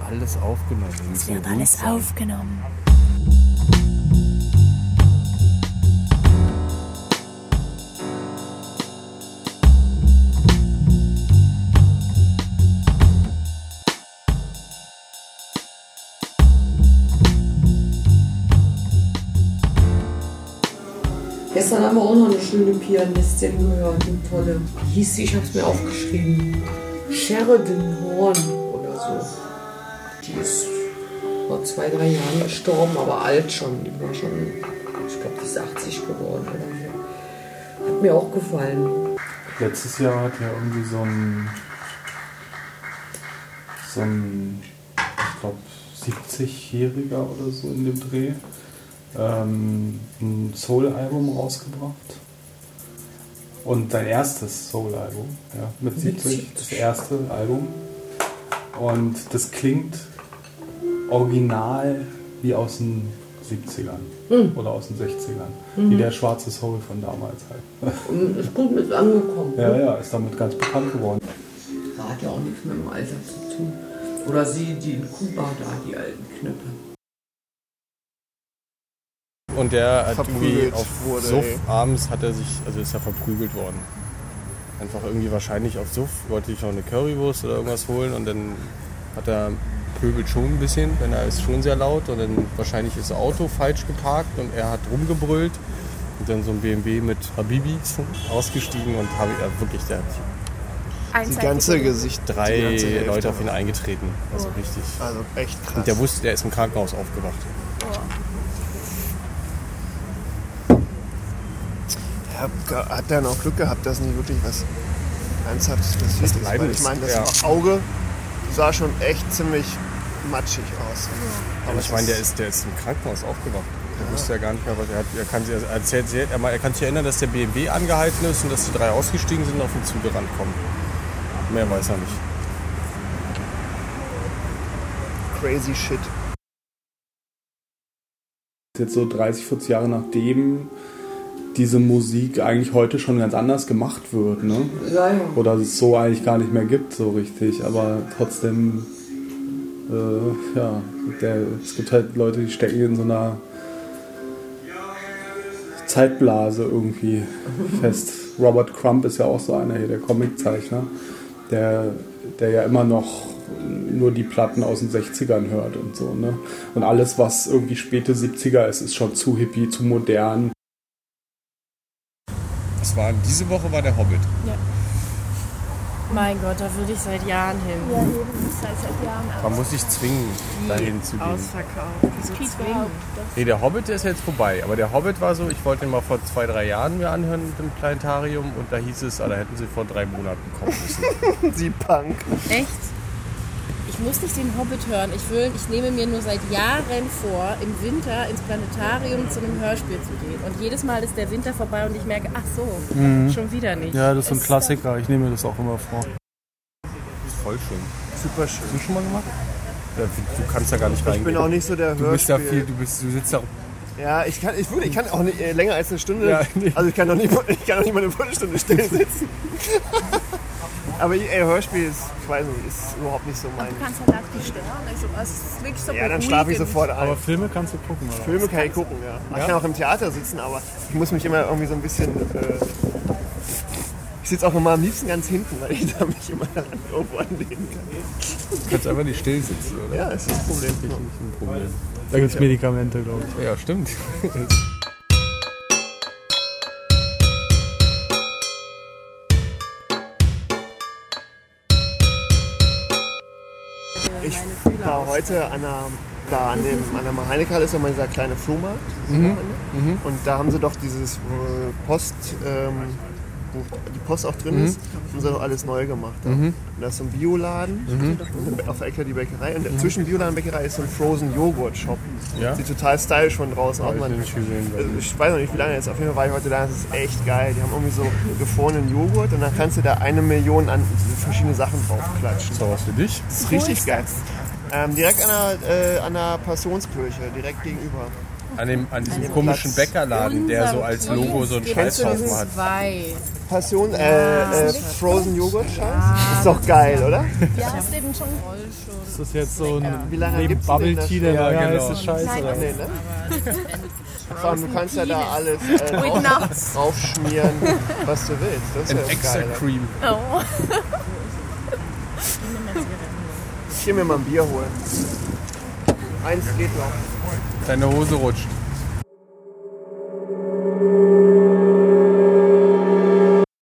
alles aufgenommen. Es wird alles aufgenommen. Gestern haben wir auch noch eine schöne Pianistin gehört, eine tolle. Wie hieß sie? Ich habe es mir aufgeschrieben. Sheridan Horn oder so. Die ist vor 2-3 Jahren gestorben, aber alt schon. Die war schon, ich glaube, die ist 80 geworden oder so. Hat mir auch gefallen. Letztes Jahr hat er irgendwie so ein ich glaube, 70-Jähriger oder so in dem Dreh, ein Soul-Album rausgebracht. Und sein erstes Soul-Album, ja, mit 70, das erste Album. Und das klingt original wie aus den 70ern oder aus den 60ern. Wie der schwarze Soul von damals halt. Und ist gut mit angekommen. Ja, ist damit ganz bekannt geworden. Das hat ja auch nichts mit dem Alter zu tun. Oder sie, die in Kuba da, die alten Knöpfe. Und der hat irgendwie Verprügelt auf wurde, Suff ey. abends hat er sich, also ist er verprügelt worden. Einfach irgendwie wahrscheinlich auf Suff, wollte sich noch eine Currywurst oder irgendwas holen und dann hat er pöbelt schon ein bisschen, denn er ist schon sehr laut und dann wahrscheinlich ist das Auto falsch geparkt und er hat rumgebrüllt und dann so ein BMW mit Habibi ausgestiegen und wirklich, der hat Die ganze Gesicht. die ganze 3 Hälfte. Leute auf ihn eingetreten. Also richtig. Also echt krass. Und der wusste, der ist im Krankenhaus aufgewacht. Hat der noch Glück gehabt, dass nicht wirklich was Ernsthaftes passiert ist? Weil Leidendes, ich meine, das ja. Auge sah schon echt ziemlich matschig aus. Aber ich meine, der ist im Krankenhaus aufgewacht. Der wusste ja gar nicht mehr, was er hat. Er kann sich erinnern, dass der BMW angehalten ist und dass die 3 ausgestiegen sind und auf den Zug gerannt kommen. Mehr weiß er nicht. Crazy shit. Jetzt so 30, 40 Jahre nachdem diese Musik eigentlich heute schon ganz anders gemacht wird, ne? Ja. Oder es so eigentlich gar nicht mehr gibt, so richtig. Aber trotzdem, es gibt halt Leute, die stecken in so einer Zeitblase irgendwie fest. Robert Crumb ist ja auch so einer hier, der Comiczeichner, der ja immer noch nur die Platten aus den 60ern hört und so, ne? Und alles, was irgendwie späte 70er ist schon zu hippie, zu modern. Diese Woche war der Hobbit. Ja. Mein Gott, da würde ich seit Jahren hin. Ja, eben, das ist halt seit Jahren Man muss sich zwingen, dahin zu gehen. Ausverkauft. Wieso zwingen? Nee, der Hobbit der ist jetzt vorbei. Aber der Hobbit war so, ich wollte ihn mal vor 2-3 Jahren mir anhören im Planetarium und da hieß es, da hätten sie vor 3 Monaten kommen müssen. Sie Punk. Echt? Ich muss nicht den Hobbit hören. Ich nehme mir nur seit Jahren vor, im Winter ins Planetarium zu einem Hörspiel zu gehen. Und jedes Mal ist der Winter vorbei und ich merke, ach so, schon wieder nicht. Ja, das ist so ein Klassiker. Ich nehme mir das auch immer vor. Das ist voll schön. Super schön. Hast du schon mal gemacht? Ja, du kannst da gar nicht reingehen. Ich bin auch nicht so der Du bist da Hörspiel. viel, du sitzt da. Ja, ich kann auch nicht länger als eine Stunde. Ja, nee. Also ich kann noch nicht mal eine Viertelstunde still sitzen. Aber Hörspiel ist, ich weiß nicht, ist überhaupt nicht so mein. Du kannst ja nachts nicht stören. Also, es ist wirklich so Ja, dann schlafe ich sofort ein. Aber Filme kannst du gucken, oder? Filme kann ich gucken, ja. Ich kann auch im Theater sitzen, aber ich muss mich immer irgendwie so ein bisschen. Ich sitze auch immer am liebsten ganz hinten, weil ich da mich immer irgendwo anlehnen kann. Du kannst einfach nicht still sitzen, oder? Ja, ist das Problem. Das ist nicht ein Problem. Da gibt es Medikamente, glaube ich. Ja, stimmt. Ich war heute an der Mahainekarl ist ja mal dieser kleine Flohmarkt. Und da haben sie doch dieses wo die Post auch drin ist, haben sie doch alles neu gemacht. Und da ist so ein Bioladen, auf der Ecke die Bäckerei. Und zwischen Bioladen und Bäckerei ist so ein Frozen Joghurt Shop. Ja? Sieht total stylisch von draußen aus. Ich weiß noch nicht, wie lange jetzt. Auf jeden Fall war ich heute da. Das ist echt geil. Die haben irgendwie so gefrorenen Joghurt und dann kannst du da 1 Million an verschiedene Sachen draufklatschen. Ist doch was für dich? Das ist richtig geil. Direkt an der Passionskirche, direkt gegenüber. an diesem komischen Bäckerladen, der so als Logo so einen Scheißhaufen hat. Passion, Frozen Joghurt Scheiß? Ist doch geil, oder? Ja, ist eben schon Ist das jetzt so ein Wie lange gibt's Bubble denn Tea, das? der Ja, neue genau. heiße Scheiß? Oder? Nee, ne? Vor allem, du kannst ja da alles draufschmieren, was du willst. Das ist Ein ja extra geil. Cream. Ich geh mir mal ein Bier holen. Eins geht noch. Deine Hose rutscht.